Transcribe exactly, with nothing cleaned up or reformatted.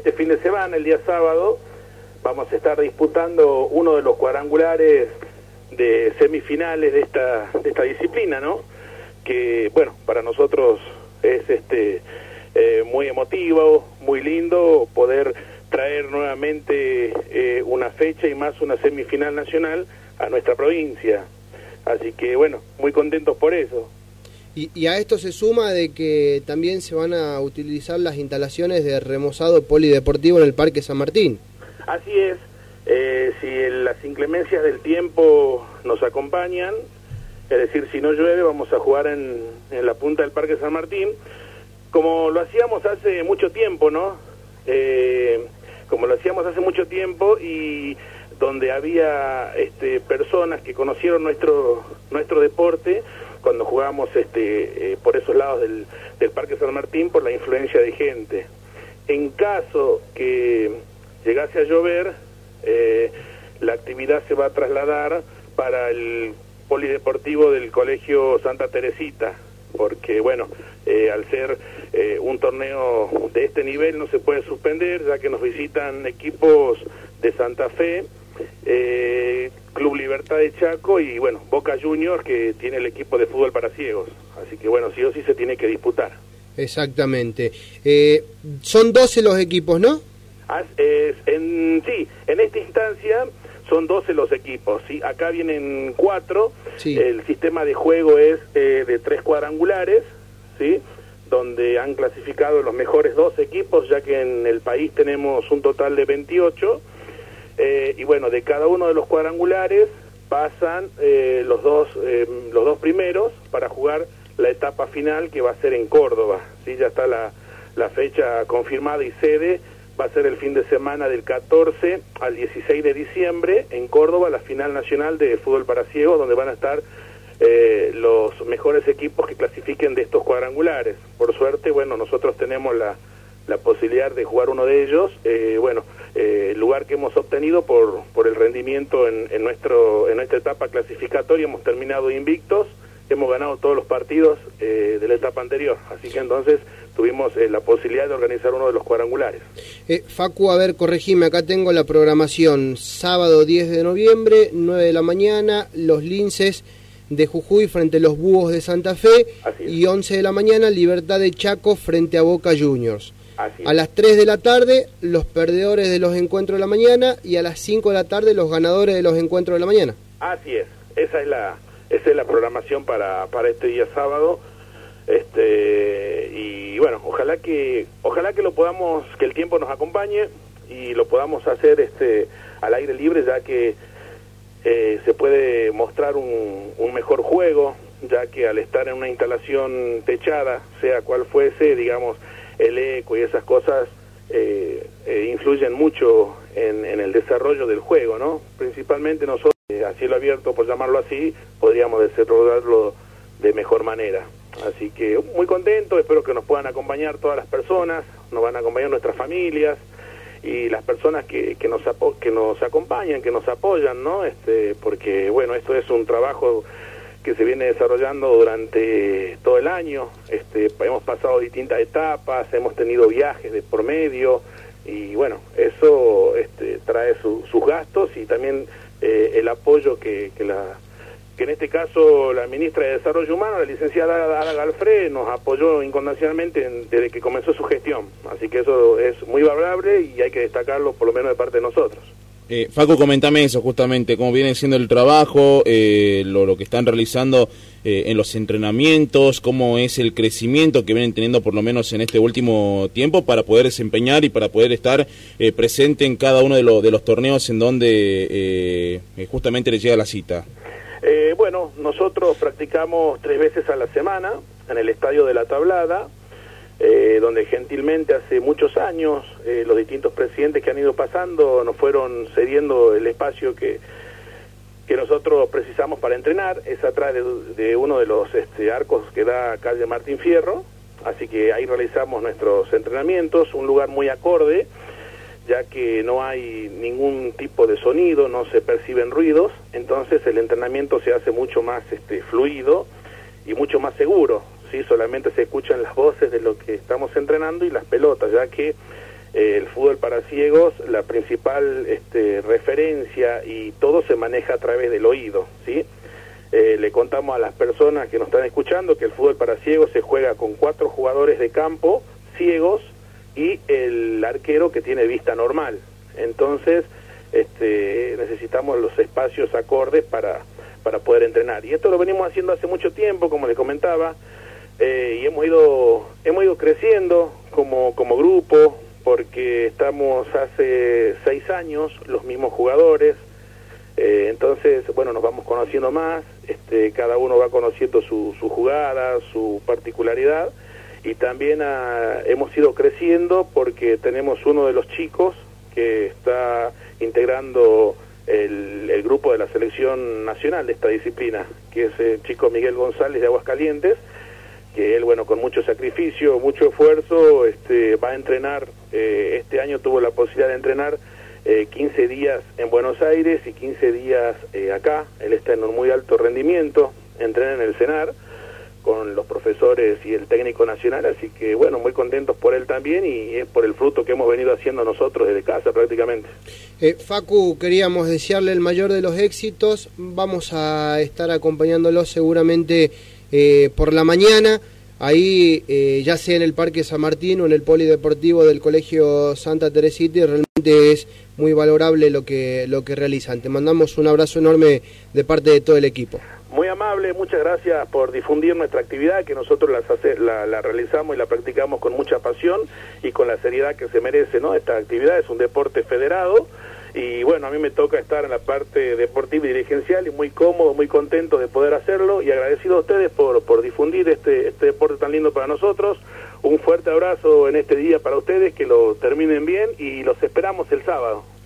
este fin de semana, el día sábado, vamos a estar disputando uno de los cuadrangulares de semifinales de esta, de esta disciplina, ¿no? Que, bueno, para nosotros es este eh, muy emotivo, muy lindo poder traer nuevamente eh, una fecha y más una semifinal nacional a nuestra provincia. Así que, bueno, muy contentos por eso. Y, y a esto se suma de que también se van a utilizar las instalaciones de remozado polideportivo en el Parque San Martín. Así es, eh, si las inclemencias del tiempo nos acompañan, es decir, si no llueve, vamos a jugar en, en la punta del Parque San Martín, como lo hacíamos hace mucho tiempo, ¿no? Eh, como lo hacíamos hace mucho tiempo y donde había este, personas que conocieron nuestro nuestro deporte cuando jugábamos este, eh, por esos lados del, del Parque San Martín por la influencia de gente. En caso que llegase a llover, eh, la actividad se va a trasladar para el polideportivo del Colegio Santa Teresita, porque bueno, eh, al ser eh, un torneo de este nivel no se puede suspender, ya que nos visitan equipos de Santa Fe, eh, Club Libertad de Chaco y bueno, Boca Juniors, que tiene el equipo de fútbol para ciegos, así que bueno, sí o sí se tiene que disputar. Exactamente. Eh, son doce los equipos, ¿no? Ah, es, en, sí, en esta instancia son doce los equipos, ¿sí? Acá vienen cuatro, sí. El sistema de juego es eh, de tres cuadrangulares, ¿sí? Donde han clasificado los mejores dos equipos, ya que en el país tenemos un total de veintiocho, eh, y bueno, de cada uno de los cuadrangulares pasan eh, los, dos, eh, los dos primeros para jugar la etapa final, que va a ser en Córdoba, ¿sí? Ya está la, la fecha confirmada y sede. Va a ser el fin de semana del catorce al dieciséis de diciembre en Córdoba, la final nacional de fútbol para ciegos, donde van a estar eh, los mejores equipos que clasifiquen de estos cuadrangulares. Por suerte, bueno, nosotros tenemos la, la posibilidad de jugar uno de ellos, eh, bueno, eh, el lugar que hemos obtenido por, por el rendimiento en, en, nuestro, en nuestra etapa clasificatoria. Hemos terminado invictos, hemos ganado todos los partidos eh, de la etapa anterior, así que entonces tuvimos eh, la posibilidad de organizar uno de los cuadrangulares. Eh, Facu, a ver, corregime, acá tengo la programación, sábado diez de noviembre, nueve de la mañana, los Linces de Jujuy frente a los Búhos de Santa Fe, y once de la mañana, Libertad de Chaco frente a Boca Juniors. Así a las tres de la tarde, los perdedores de los encuentros de la mañana, y a las cinco de la tarde, los ganadores de los encuentros de la mañana. Así es, esa es la, esa es la programación para, para este día sábado. Este y bueno, ojalá que ojalá que lo podamos, que el tiempo nos acompañe y lo podamos hacer este al aire libre, ya que eh, se puede mostrar un, un mejor juego, ya que al estar en una instalación techada, sea cual fuese, digamos, el eco y esas cosas eh, eh, influyen mucho en, en el desarrollo del juego, ¿no? Principalmente nosotros, eh, a cielo abierto, por llamarlo así, podríamos desarrollarlo de mejor manera. Así que muy contento, espero que nos puedan acompañar todas las personas, nos van a acompañar nuestras familias y las personas que, que, nos, apo que nos acompañan, que nos apoyan, ¿no? Este, porque, bueno, esto es un trabajo que se viene desarrollando durante todo el año. Este, hemos pasado distintas etapas, hemos tenido viajes de por medio y, bueno, eso este, trae su, sus gastos y también eh, el apoyo que, que la... que en este caso la ministra de Desarrollo Humano, la licenciada Ada Galfré, nos apoyó incondicionalmente en, desde que comenzó su gestión. Así que eso es muy valorable y hay que destacarlo por lo menos de parte de nosotros. Eh, Facu, comentame eso justamente, cómo viene siendo el trabajo, eh, lo, lo que están realizando eh, en los entrenamientos, cómo es el crecimiento que vienen teniendo por lo menos en este último tiempo para poder desempeñar y para poder estar eh, presente en cada uno de, lo, de los torneos en donde eh, justamente les llega la cita. Eh, bueno, nosotros practicamos tres veces a la semana en el Estadio de la Tablada, eh, donde gentilmente hace muchos años eh, los distintos presidentes que han ido pasando nos fueron cediendo el espacio que, que nosotros precisamos para entrenar. Es atrás de, de uno de los este, arcos que da calle Martín Fierro, así que ahí realizamos nuestros entrenamientos, un lugar muy acorde, ya que no hay ningún tipo de sonido, no se perciben ruidos, entonces el entrenamiento se hace mucho más este, fluido y mucho más seguro, ¿sí? Solamente se escuchan las voces de lo que estamos entrenando y las pelotas, ya que eh, el fútbol para ciegos, la principal este, referencia y todo se maneja a través del oído, ¿sí? Eh, le contamos a las personas que nos están escuchando que el fútbol para ciegos se juega con cuatro jugadores de campo ciegos y el arquero que tiene vista normal. Entonces, este, necesitamos los espacios acordes para, para poder entrenar. Y esto lo venimos haciendo hace mucho tiempo, como les comentaba, eh, y hemos ido, hemos ido creciendo como, como grupo, porque estamos hace seis años los mismos jugadores. Eh, entonces, bueno, nos vamos conociendo más, este, cada uno va conociendo su, su jugada, su particularidad, y también ah, hemos ido creciendo porque tenemos uno de los chicos que está integrando el, el grupo de la selección nacional de esta disciplina, que es el chico Miguel González de Aguascalientes, que él, bueno, con mucho sacrificio, mucho esfuerzo, este, va a entrenar, eh, este año tuvo la posibilidad de entrenar Eh, quince días en Buenos Aires y quince días eh, acá. Él está en un muy alto rendimiento, entrena en el CENAR con los profesores y el técnico nacional, así que bueno, muy contentos por él también, y es por el fruto que hemos venido haciendo nosotros desde casa prácticamente. eh, Facu, queríamos desearle el mayor de los éxitos. Vamos a estar acompañándolo seguramente eh, por la mañana, ahí eh, ya sea en el Parque San Martín o en el Polideportivo del Colegio Santa Teresita, y realmente es muy valorable lo que lo que realizan. Te mandamos un abrazo enorme de parte de todo el equipo. Muy amable, muchas gracias por difundir nuestra actividad, que nosotros las hace, la, la realizamos y la practicamos con mucha pasión y con la seriedad que se merece, ¿no? Esta actividad es un deporte federado, y bueno, a mí me toca estar en la parte deportiva y dirigencial, y muy cómodo, muy contento de poder hacerlo, y agradecido a ustedes por, por difundir este, este deporte tan lindo para nosotros. Un fuerte abrazo en este día para ustedes, que lo terminen bien, y los esperamos el sábado.